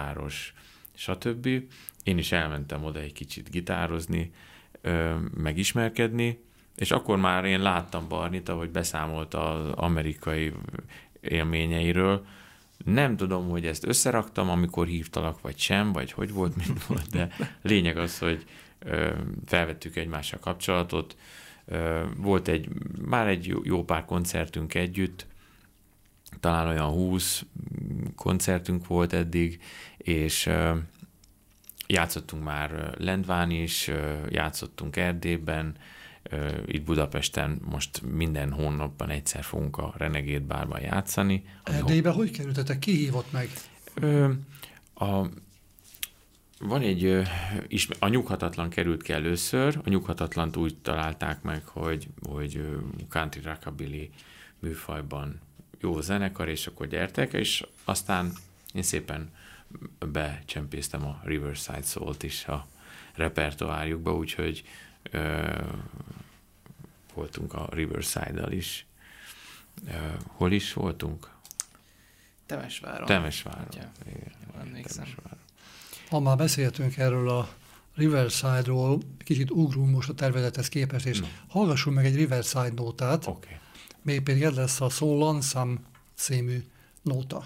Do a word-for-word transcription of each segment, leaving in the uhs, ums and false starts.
gitáros, stb. Én is elmentem oda egy kicsit gitározni, megismerkedni, és akkor már én láttam Barnit, ahogy beszámolt az amerikai élményeiről. Nem tudom, hogy ezt összeraktam, amikor hívtalak, vagy sem, vagy hogy volt, mint volt, de lényeg az, hogy felvettük egymással kapcsolatot. Volt egy, már egy jó pár koncertünk együtt, talán olyan húsz koncertünk volt eddig, és játszottunk már Lendván is, játszottunk Erdélyben, itt Budapesten most minden hónapban egyszer fogunk a Renegade Bárban játszani. Erdélybe hogy kerültetek? Ki hívott meg? A, van egy, a Nyughatatlan került ki először, a Nyughatatlant úgy találták meg, hogy, hogy country rockabilly műfajban jó zenekar, és akkor gyertek, és aztán én szépen becsempésztem a Riverside Soul-t is a repertoárjukba, úgyhogy ö, voltunk a Riverside-dal is. Ö, hol is voltunk? Temesváron. Temesváron. Ja, igen, Temesváron. Ha már beszéltünk erről a Riverside-ról, kicsit ugrunk most a tervezethez képest, és no. hallgassunk meg egy Riverside nótát. Oké. Okay. Még pedig ez lesz a So Lonesome című nóta.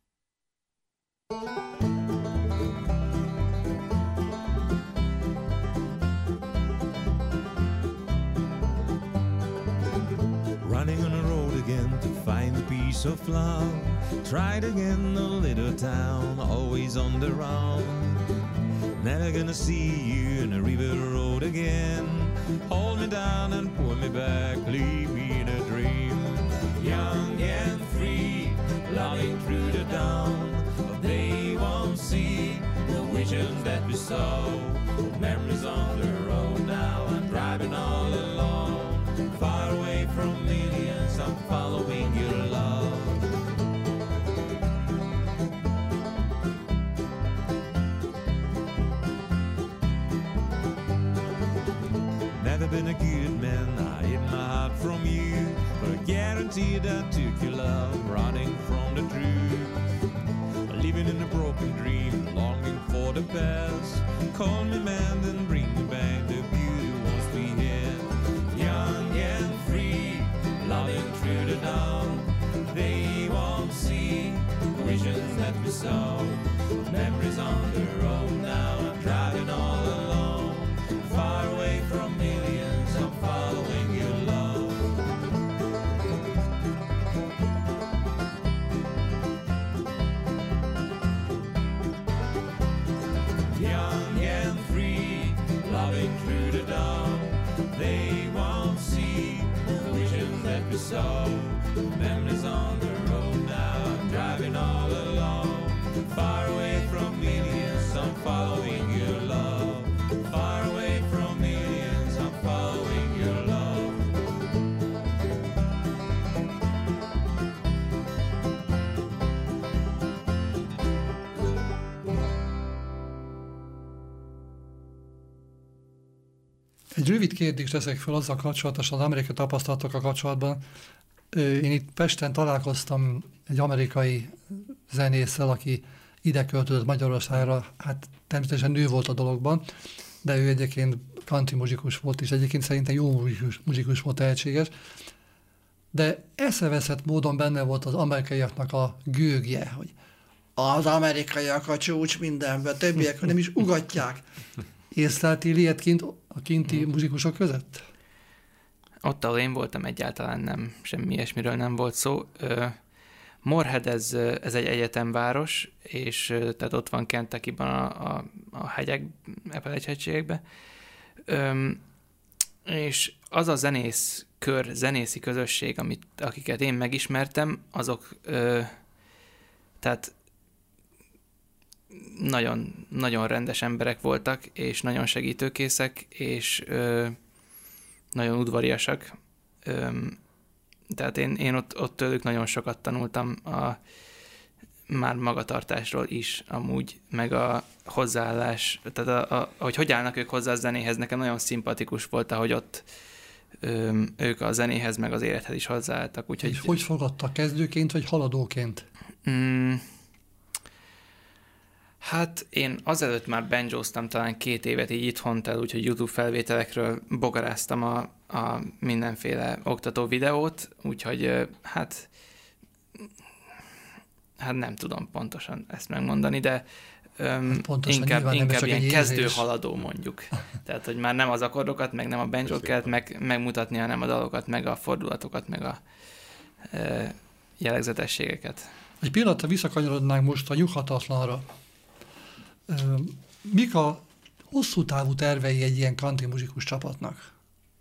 Running on the road again to find the peace of love. Tried again a little town, always on the run. Never gonna see you in the river road again. Hold me down and pull me back, leave me in a dream. Young and free, loving through the dawn. But they won't see the vision that we saw. Memories on the road now, I'm driving all alone. Far away from millions, I'm following your love. Never been a good man, I hid my heart from you. But I guarantee that I took your love, running from the truth. Living in a broken dream, longing for the past. Call me man, then bring me back the beauty once we had. Young and free, loving through the dawn. They won't see the visions that we saw. Memories on the road now, I'm driving all alone. Far away from millions, I'm following your love. Young and free, loving through the dawn. They won't see the visions that we saw. Memories on the road now, I'm driving all alone. Far away from millions, I'm following your love. Far away from millions, I'm following your love. Egy rövid kérdést teszek fel azzal kapcsolatosan, az amerikai tapasztalatokkal kapcsolatban. Én itt Pesten találkoztam egy amerikai zenésszel, aki ide költözött Magyarországra, hát természetesen nő volt a dologban, de ő egyébként country muzsikus volt, és egyébként szerintem jó muzsikus, muzsikus volt, tehetséges. De eszeveszett módon benne volt az amerikaiaknak a gőgje, hogy az amerikaiak a csúcs mindenben, többiek nem is ugatják. Észleltél ilyet kint a kinti muzsikusok között? Ott, ahol én voltam, egyáltalán nem, semmi ilyesmiről nem volt szó. Morehead ez, ez egy egyetemváros, és tehát ott van Kentuckyban a, a, a hegyek, Appalachian-hegységekben. És az a zenész kör, zenészi közösség, amit, akiket én megismertem, azok ö, tehát nagyon, nagyon rendes emberek voltak, és nagyon segítőkészek, és ö, nagyon udvariasak. Ö, tehát én, én ott, ott tőlük nagyon sokat tanultam a már magatartásról is amúgy, meg a hozzáállás, tehát a, a, hogy hogy állnak ők hozzá a zenéhez, nekem nagyon szimpatikus volt, ahogy ott ö, ők a zenéhez, meg az élethez is hozzáálltak. Úgyhogy, és hogy fogadtak, kezdőként, vagy haladóként? Mm, Hát én azelőtt már banjoztam talán két évet így itthon, tehát úgyhogy YouTube felvételekről bogaráztam a, a mindenféle oktató videót, úgyhogy hát, hát nem tudom pontosan ezt megmondani, de öm, pontosan, inkább, inkább ilyen kezdő-haladó mondjuk. Tehát, hogy már nem az akkordokat, meg nem a banjót kellett meg, megmutatni, hanem a dalokat, meg a fordulatokat, meg a e, jellegzetességeket. Egy pillanatra visszakanyarodnánk most a Nyughatatlanra. Mik a hosszú távú tervei egy ilyen country muzsikus csapatnak?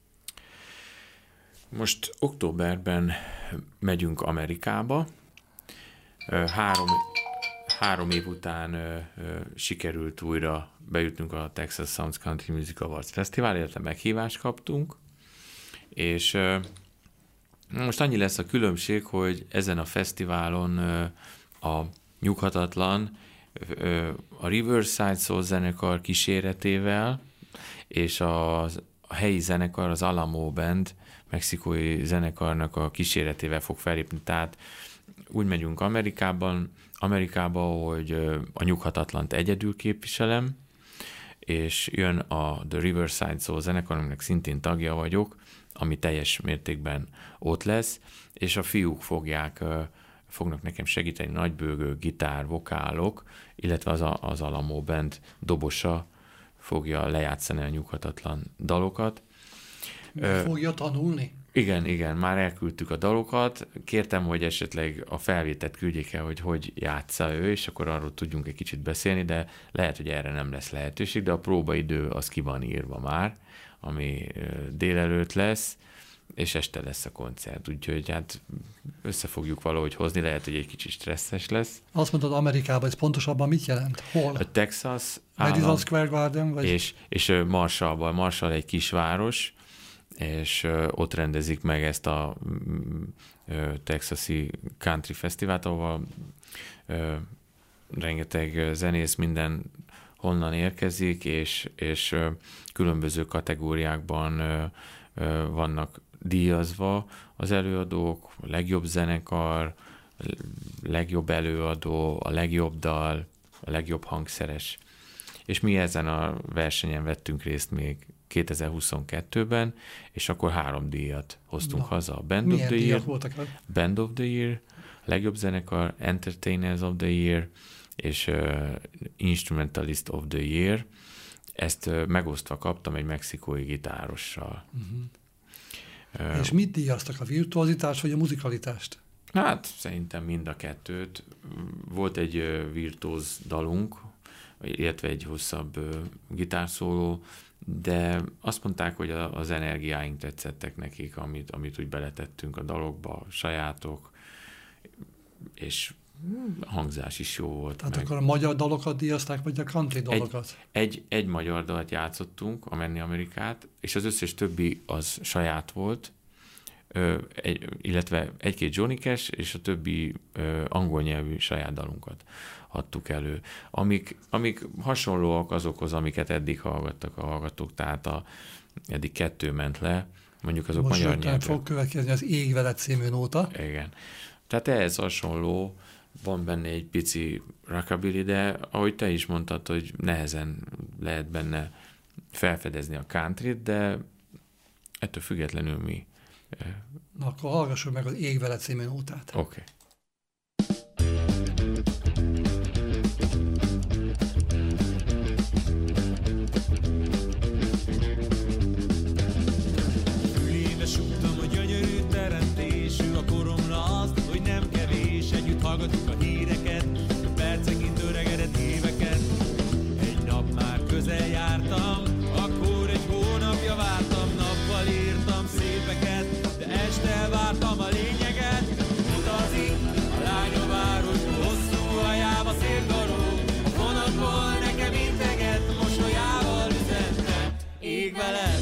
Most októberben megyünk Amerikába. Három, három év után ö, ö, sikerült újra bejutnunk a Texas Sounds Country Music Awards Fesztivál, illetve meghívást kaptunk, és ö, most annyi lesz a különbség, hogy ezen a fesztiválon ö, a Nyughatatlan ö, a Riverside Soul zenekar kíséretével, és a, a helyi zenekar, az Alamo Band, mexikói zenekarnak a kíséretével fog felépni, tehát úgy megyünk Amerikában, Amerikába, hogy a Nyughatatlant egyedül képviselem, és jön a The Riverside Soul zenekar, aminek szintén tagja vagyok, ami teljes mértékben ott lesz, és a fiúk fogják, fognak nekem segíteni, nagybőgő, gitár, vokálok, illetve az, a, az Alamo Band dobosa fogja lejátszani a Nyughatatlan dalokat. Meg fogja tanulni? Igen, igen, már elküldtük a dalokat, kértem, hogy esetleg a felvételt küldjék el, hogy hogy játsza ő, és akkor arról tudjunk egy kicsit beszélni, de lehet, hogy erre nem lesz lehetőség, de a próbaidő az ki van írva már, ami délelőtt lesz, és este lesz a koncert, úgyhogy hát össze fogjuk valahogy hozni, lehet, hogy egy kicsit stresszes lesz. Azt mondtad, Amerikában, ez pontosabban mit jelent? Hol? A Texas Madison állam, Square Garden? Vagy? És, és Marshallban, Marshall egy kisváros, és ott rendezik meg ezt a texasi country fesztivált, ahol rengeteg zenész minden honnan érkezik, és, és különböző kategóriákban vannak díjazva az előadók, a legjobb zenekar, a legjobb előadó, a legjobb dal, a legjobb hangszeres. És mi ezen a versenyen vettünk részt még kétezer-huszonkettőben, és akkor három díjat hoztunk Na. haza. Band Milyen of the díjak Year, voltak? Band of the Year, legjobb zenekar, Entertainers of the Year, és uh, Instrumentalist of the Year. Ezt uh, megosztva kaptam egy mexikói gitárossal. Uh-huh. Uh, és mit díjaztak, a virtuozitást vagy a muzikalitást? Hát szerintem mind a kettőt. Volt egy uh, virtuóz dalunk, illetve egy hosszabb uh, gitárszóló, de azt mondták, hogy a, az energiáink tetszettek nekik, amit, amit úgy beletettünk a dalokba, a sajátok, és a hangzás is jó volt. Tehát meg. akkor a magyar dalokat díjazták, vagy a country dalokat? Egy, egy, egy magyar dalt játszottunk, a Menni Amerikát, és az összes többi az saját volt, ö, egy, illetve egy-két Johnny Cash, és a többi ö, angol nyelvű saját dalunkat adtuk elő, amik, amik hasonlóak azokhoz, amiket eddig hallgattak a hallgatók, tehát a, eddig kettő ment le, mondjuk azok Most magyar nyelvűek. Most fog következni az Ég veled című nóta. Igen. Tehát ehhez hasonló, van benne egy pici rockabilly, de ahogy te is mondtad, hogy nehezen lehet benne felfedezni a countryt, de ettől függetlenül mi. Na akkor hallgassuk meg az Ég veled című nótát. Oké. Okay. Hallgatunk a híreket, percekint öregedett éveket. Egy nap már közel jártam, akkor egy hónapja vártam. Nappal írtam szépeket, de este vártam a lényeget. Utazik a lány a városba, hosszú hajába szélkaró. A vonatból nekem integet, mosolyával üzentett. Ég veled!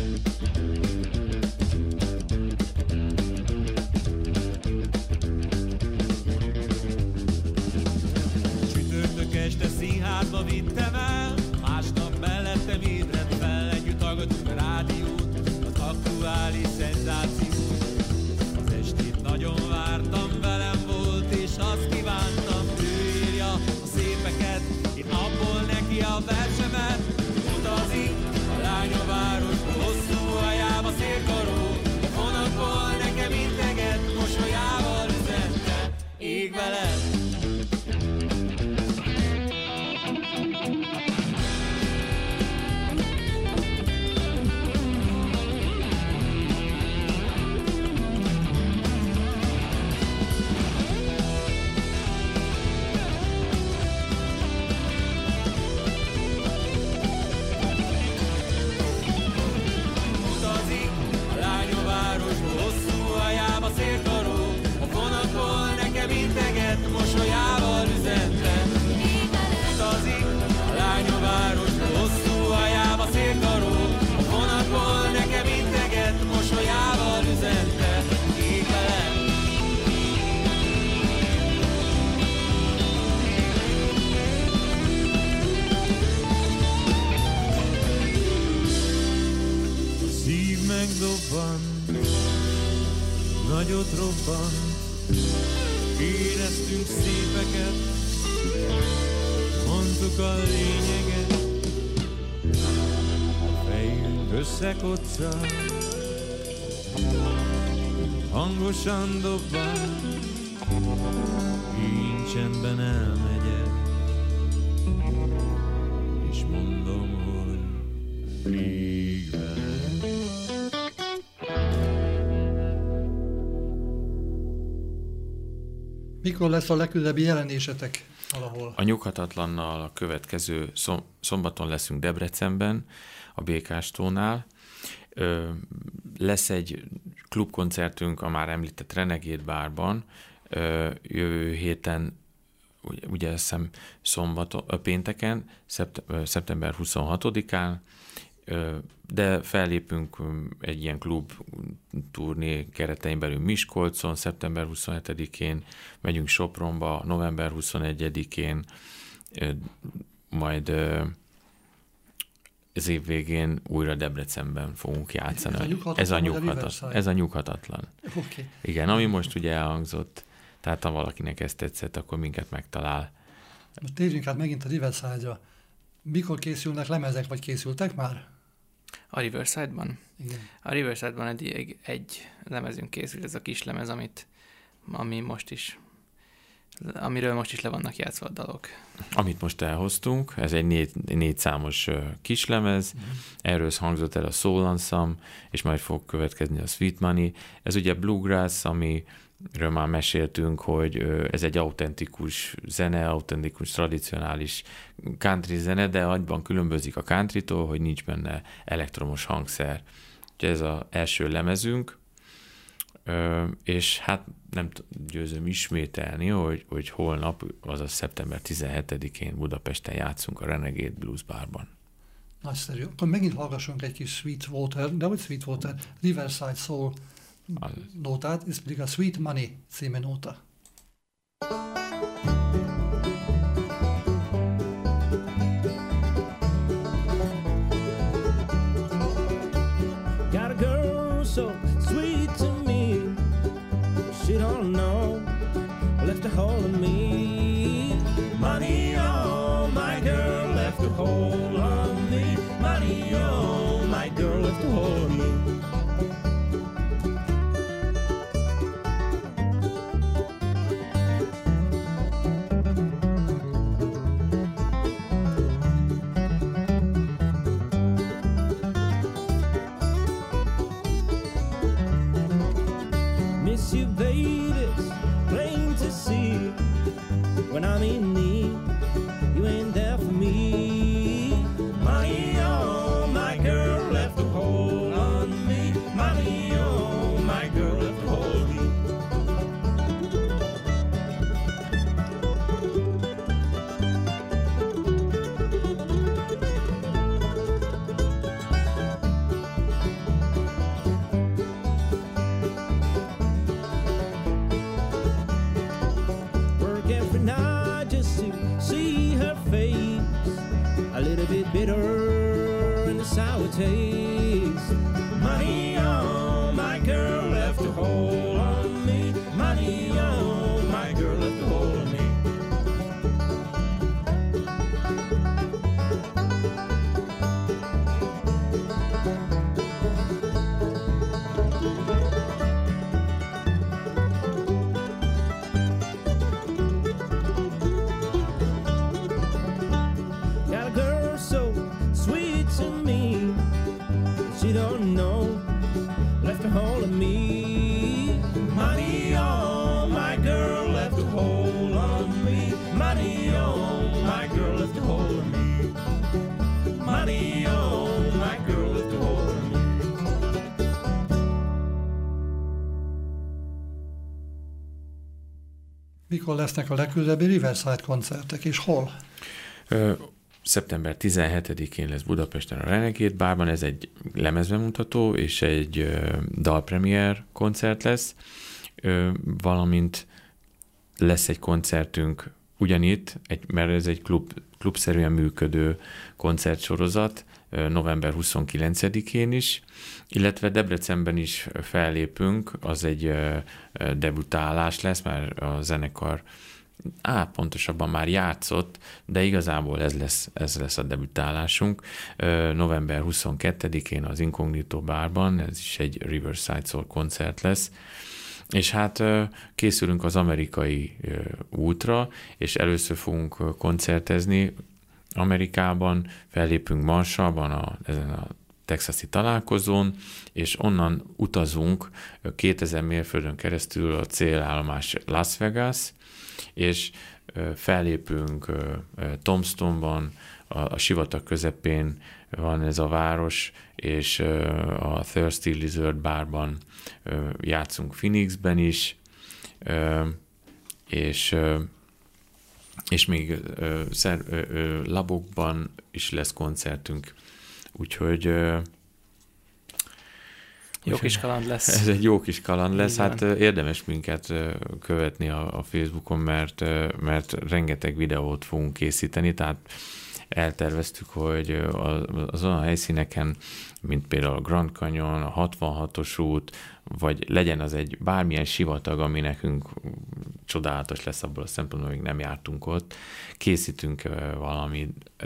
Este színházba vittem el, másnap mellettem ébredt fel, együtt hallgatunk a rádiót, az aktuális szenzációt. Az estét nagyon vártam, velem volt, és azt kívántam, ő írja a szépeket, én a versemet. Utazik a lány a városba, hosszú hajába szélkaró, a vonatból nekem integet, mosolyával üzente, ég veled. Mosolyával üzente, utazik a lány a városba, hosszú hajába szélkaró, a vonatból nekem integet, mosolyával üzente, ég veled. A szív megdobban, nagyot robban, éreztünk szépeket, mondtuk a lényeget, a fejünk összekoccal, hangosan dobban, én csendben elmegyek, és mondom, hogy ég veled. Mikor lesz a legközelebbi jelenésetek valahol? A Nyughatatlannal a következő szom, szombaton leszünk Debrecenben, a Békástónál. Ö, lesz egy klubkoncertünk a már említett Renegade Bárban. Ö, jövő héten, ugye, ugye azt hiszem szombaton, ö, pénteken, szept, ö, szeptember huszonhatodikán, ö, de fellépünk egy ilyen klub turné keretein belül Miskolcon, szeptember huszonhetedikén, megyünk Sopronba, november huszonegyedikén, majd az év végén újra Debrecenben fogunk játszani. Ez a, nyughatatlan, ez a nyughatatlan. Okay. Igen, ami most ugye elhangzott, tehát ha valakinek ezt tetszett, akkor minket megtalál. Most térjünk át megint a Riverside-ra. Mikor készülnek lemezek, vagy készültek már? A Riverside-ban? Igen. A Riverside-ban egy, egy lemezünk készült, ez a kis lemez, amit, ami most is, amiről most is le vannak játszva a dalok. Amit most elhoztunk, ez egy négy, négy számos kislemez, mm. erről hangzott el a Soul Ansam, és majd fog következni a Sweet Money. Ez ugye Bluegrass, amiről már meséltünk, hogy ez egy autentikus zene, autentikus, tradicionális country zene, de annyiban különbözik a countrytól, hogy nincs benne elektromos hangszer. Úgyhogy ez az első lemezünk, és hát nem győzöm ismételni, hogy, hogy holnap, azaz szeptember tizenhetedikén Budapesten játszunk a Renegade Blues Barban. Nagyszerű. Akkor megint hallgassunk egy kis Sweetwater, de hogy Sweetwater, Riverside Soul az nótát, ez pedig a Sweet Money című nóta. Got a girl so sweet to me, she don't know, left a hold on me. Money, oh, my girl left a hold on me. Money, oh, my girl left a hold on me. Miss you, baby, it's plain to see. When I'm in need, you ain't there for me. Money, oh, my girl left a hold on me. Money, oh, my girl left a hold on me. Work every night just to see her face, a little bit bitter and a sour taste. Money, oh, my girl left a hold on me. Money, oh, my girl left a hold on me. Mikor lesznek a legközelebbi Riverside koncertek, és hol? Ö, szeptember tizenhetedikén lesz Budapesten a Renegade Bárban, ez egy lemezbemutató és egy ö, dalpremier koncert lesz, ö, valamint lesz egy koncertünk ugyanitt, egy, mert ez egy klub, klubszerűen működő koncertsorozat, ö, november huszonkilencedikén is, illetve Debrecenben is fellépünk, az egy ö, ö, debütálás lesz, mert a zenekar Á, pontosabban már játszott, de igazából ez lesz, ez lesz a debütálásunk. Ö, november huszonkettedikén az Incognito Bárban, ez is egy Riverside Soul koncert lesz, és hát ö, készülünk az amerikai ö, útra, és először fogunk koncertezni Amerikában, fellépünk Marshallban, a, ezen a texasi találkozón, és onnan utazunk kétezer mérföldön keresztül a célállomás Las Vegas, és fellépünk Tombstone-ban, a, a sivatag közepén van ez a város, és a Thirsty Lizard Bárban játszunk Phoenixben is, és, és még Labokban is lesz koncertünk, úgyhogy jó kis kaland lesz. Ez egy jó kis kaland lesz, Igen. hát érdemes minket követni a, a Facebookon, mert, mert rengeteg videót fogunk készíteni, tehát elterveztük, hogy az olyan helyszíneken, mint például a Grand Canyon, a hatvanhatos út, vagy legyen az egy bármilyen sivatag, ami nekünk csodálatos lesz abból a szempontból, hogy nem jártunk ott, készítünk valami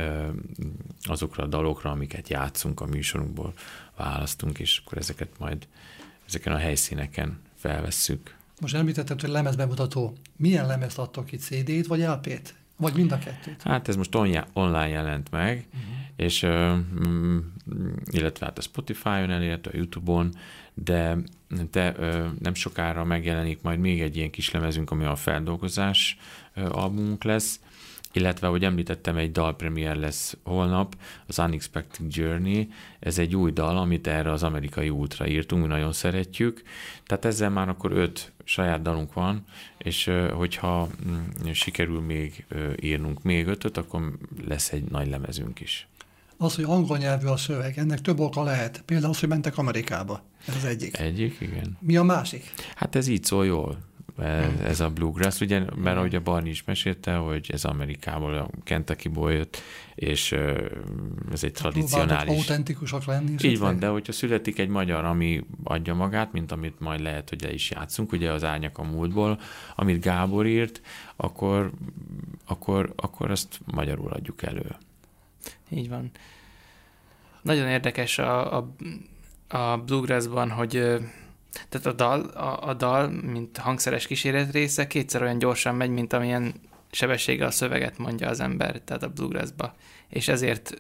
azokra a dalokra, amiket játszunk a műsorunkból, választunk, és akkor ezeket majd ezeken a helyszíneken felvesszük. Most említettem, hogy lemezbemutató. Milyen lemezt adtok ki, cé dét vagy el pét? Vagy mind a kettőt? Hát ez most online jelent meg, uh-huh. és illetve hát a Spotify-on elérhető, a YouTube-on, de, de nem sokára megjelenik majd még egy ilyen kis lemezünk, ami a feldolgozás albumunk lesz, illetve, ahogy említettem, egy dalpremier lesz holnap, az Unexpected Journey, ez egy új dal, amit erre az amerikai útra írtunk, mi nagyon szeretjük, tehát ezzel már akkor öt saját dalunk van, és hogyha sikerül még írnunk még ötöt, akkor lesz egy nagy lemezünk is. Az, hogy angol nyelvű a szöveg, ennek több oka lehet. Például az, hogy mentek Amerikába. Ez az egyik. Egyik, igen. Mi a másik? Hát ez így szól jól. Ez a bluegrass, ugye, mert ahogy a Barni is mesélte, hogy ez Amerikából, a Kentuckyból jött, és ez egy tradicionális... autentikusak lenni. Így van, de hogyha születik egy magyar, ami adja magát, mint amit majd lehet, hogy le is játszunk, ugye az Árnyak a múltból, amit Gábor írt, akkor, akkor, akkor azt magyarul adjuk elő. Így van. Nagyon érdekes a, a, a bluegrassban, hogy tehát a dal, a, a dal, mint hangszeres kíséret része kétszer olyan gyorsan megy, mint amilyen sebességgel a szöveget mondja az ember, tehát a bluegrassba. És ezért,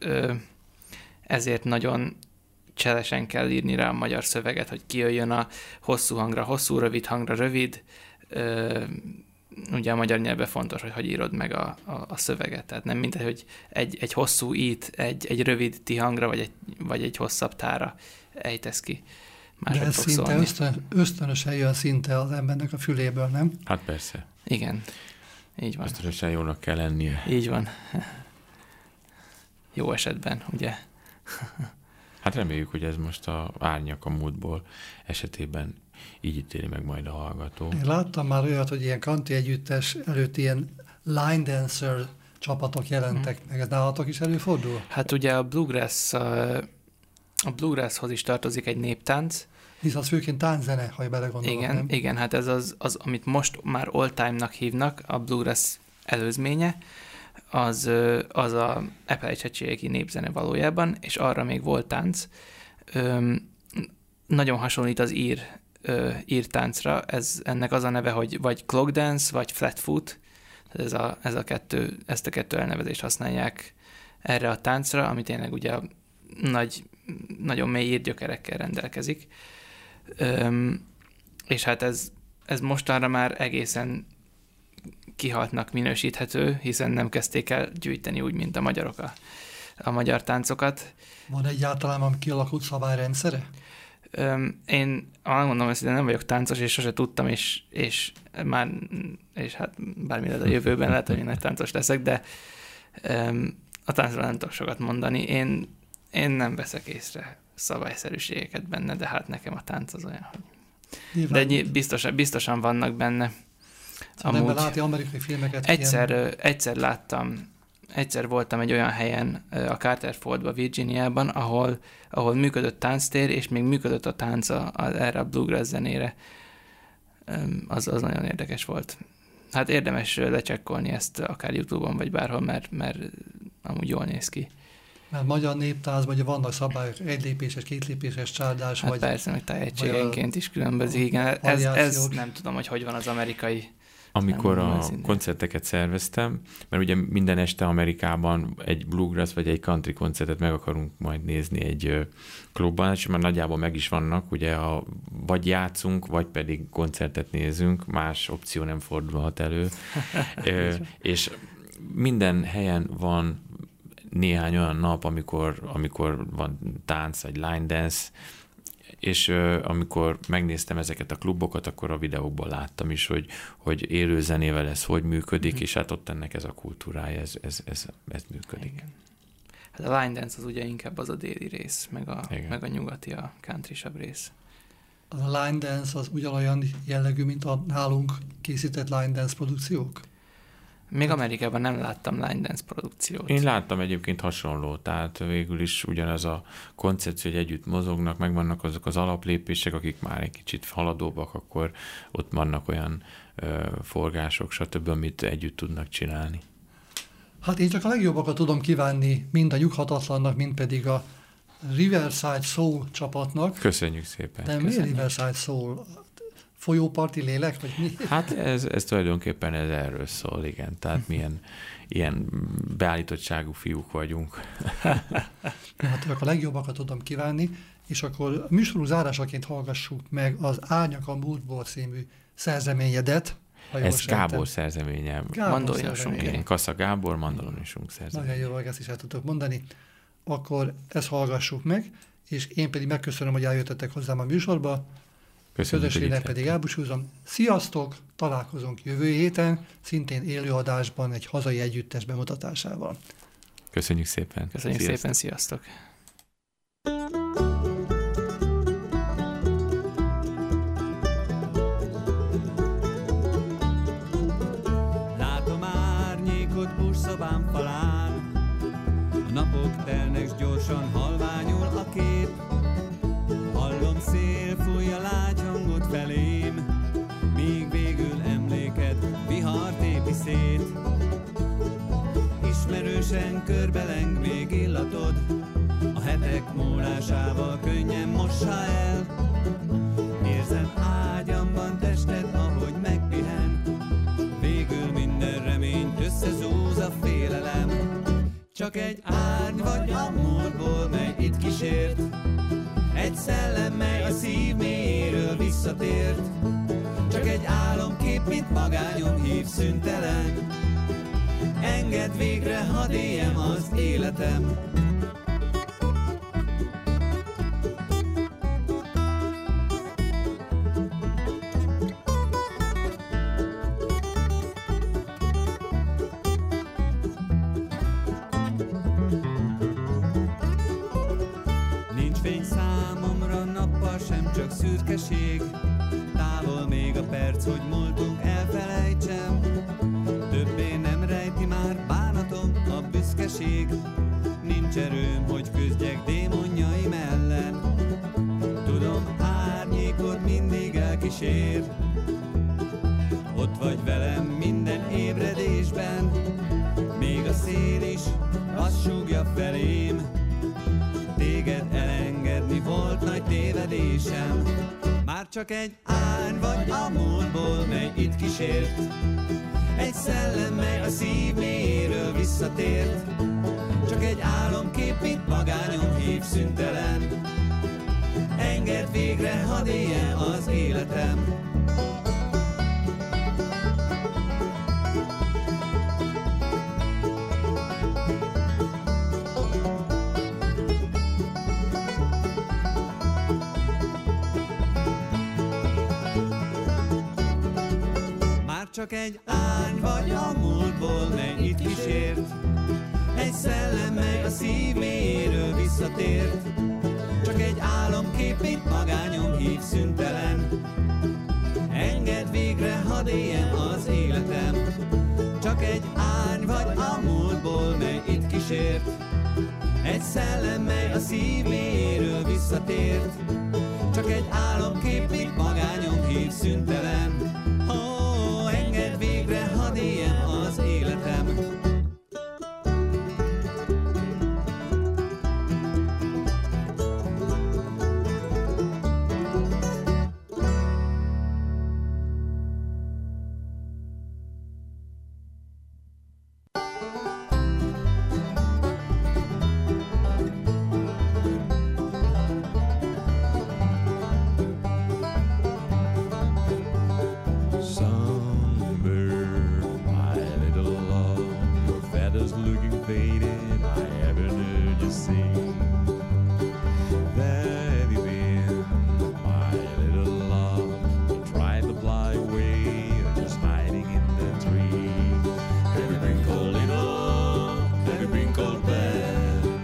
ezért nagyon cselesen kell írni rá a magyar szöveget, hogy kijöjjön a hosszú hangra hosszú, rövid hangra rövid. Ugye a magyar nyelvben fontos, hogy hogy írod meg a, a, a szöveget. Tehát nem mindegy, hogy egy, egy hosszú ít, egy, egy rövid ti hangra, vagy egy, vagy egy hosszabb tára ejtesz ki. De ez szinte ösztön, ösztönösen jön szinte az embernek a füléből, nem? Hát persze. Igen, így van. Ösztönösen jónak kell lennie. Így van. Jó esetben, ugye? Hát reméljük, hogy ez most a Árnyak a múltból esetében így ítéli meg majd a hallgató. Én láttam már olyat, hogy ilyen country együttes előtt ilyen line dancer csapatok jelentek hmm. meg. Ez nálatok is előfordul? Hát ugye a bluegrass, a, a bluegrasshoz is tartozik egy néptánc. Hisz az főként tánczene, ha belegondolok, igen, nem? Igen, hát ez az, az, amit most már all-time-nak hívnak, a bluegrass előzménye, az, az a epelcsecséleki népzene valójában, és arra még volt tánc. Öm, nagyon hasonlít az ír, ö, ír táncra, ez, ennek az a neve, hogy vagy clog dance, vagy flatfoot, ez a, ez a kettő, ezt a kettő elnevezést használják erre a táncra, ami tényleg ugye a nagy, nagyon mély írgyökerekkel rendelkezik. Öm, és hát ez, ez mostanra már egészen kihaltnak minősíthető, hiszen nem kezdték el gyűjteni úgy, mint a magyarok a, a magyar táncokat. Van egyáltalán kialakult szabályrendszere? Öm, én mondom ezt, nem vagyok táncos, és sose tudtam, és, és már, és hát bármi lehet a jövőben, lehet, hogy én nagy táncos leszek, de öm, a táncról nem tudok sokat mondani. Én, én nem veszek észre szabályszerűségeket benne, de hát nekem a tánc az olyan, hogy... Nyilván. De biztosan, biztosan vannak benne. Szóval Amúgy látni amerikai filmeket. Egyszer, ilyen... egyszer láttam, egyszer voltam egy olyan helyen, a Carterfordba, Virginiában, ahol, ahol működött tánctér, és még működött a tánc a, a, erre a bluegrass zenére. Az, az nagyon érdekes volt. Hát érdemes lecsekkolni ezt akár YouTube-on, vagy bárhol, mert, mert amúgy jól néz ki. Mert magyar néptáncban ugye vannak szabályok, egylépéses, kétlépéses csárdás, hát vagy... persze, meg tájegységenként is különbözik. Igen, ez, ez nem tudom, hogy hogy van az amerikai... Amikor a koncerteket szerveztem, mert ugye minden este Amerikában egy bluegrass vagy egy country koncertet meg akarunk majd nézni egy klubban, és már nagyjából meg is vannak, ugye a, vagy játszunk, vagy pedig koncertet nézünk, más opció nem fordulhat elő. e, és minden helyen van néhány olyan nap, amikor, amikor van tánc, vagy line dance, és uh, amikor megnéztem ezeket a klubokat, akkor a videókból láttam is, hogy, hogy élő zenével ez hogy működik, mm-hmm. és hát ott ennek ez a kultúrája, ez, ez, ez, ez működik. Igen. Hát a line dance az ugye inkább az a déli rész, meg a, meg a nyugati, a country-sabb rész. A line dance az ugyanolyan jellegű, mint a nálunk készített line dance produkciók? Még Amerikában nem láttam line dance produkciót. Én láttam egyébként hasonló, tehát végül is ugyanaz a koncepció, hogy együtt mozognak, megvannak azok az alaplépések, akik már egy kicsit haladóbbak, akkor ott vannak olyan ö, forgások, stb., amit együtt tudnak csinálni. Hát én csak a legjobbakat tudom kívánni, mind a Nyughatatlannak, mind pedig a Riverside Soul csapatnak. Köszönjük szépen. De miért Riverside Soul? Folyóparti lélek, vagy mi? Hát ez, ez tulajdonképpen ez erről szól, igen. Tehát milyen ilyen beállítottságú fiúk vagyunk. Hát a legjobbakat tudom kívánni, és akkor a műsorú zárásaként hallgassuk meg az Árnyak a múltból című szerzeményedet. Ez Gábor szerzeménye. Mandolinosunk. Kassa Gábor, mandolinosunk szerzeménye. Nagyon jó, ezt is el tudok mondani. Akkor ezt hallgassuk meg, és én pedig megköszönöm, hogy eljöttetek hozzám a műsorba. Közösségnek pedig elbúcsúzom. Sziasztok! Találkozunk jövő héten, szintén élőadásban egy hazai együttes bemutatásával. Köszönjük szépen! Köszönjük sziasztok. szépen, sziasztok! Látom árnyékot buszszobám falán, a napok telnek, s gyorsan halványul a kép. Hallom, szél fúj a lágy hangot felém, míg végül emléked vihar tépi szét. Ismerősen körbeleng még illatod, a hetek múlásával könnyen mossa el. Érzem ágyamban tested, ahogy megpihen, végül minden reményt összezúz a félelem. Csak egy árny vagy a múltból, mely itt kísért, egy szellem, mely a szív mélyéről visszatért. Csak egy álomkép, mint magányom hív szüntelen. Engedd végre, hadd éljem az életem. Szürkeség, távol még a perc, hogy múltunk elfelejtsem. Többé nem rejti már bánatom a büszkeség, nincs erőm, hogy küzdjek démonjaim ellen. Tudom, árnyékod mindig elkísér, ott vagy velem minden ébredésben, még a szél is azt súgja felém. Téged elengedni volt nagy tévedésem, már csak egy árny vagy a múltból, mely itt kísért, egy szellem, mely a szív mélyéről visszatért. Csak egy álomkép, mint magányom hív szüntelen. Engedd végre, hadd éljen az életem. Csak egy ány vagy a múltból, mely itt kísért, egy szellem, mely a szív mélyéről visszatért. Csak egy álomkép, mint magányom hív szüntelen. Engedd végre, hadd éljen az életem. Csak egy ány vagy a múltból, mely itt kísért, egy szellem, mely a szív mélyéről visszatért. Csak egy álomkép, mint magányom hív szüntelen. Ó, engedd végre, hadd éljen az életem.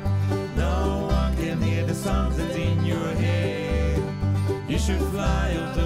Songs that's in your head, you should fly up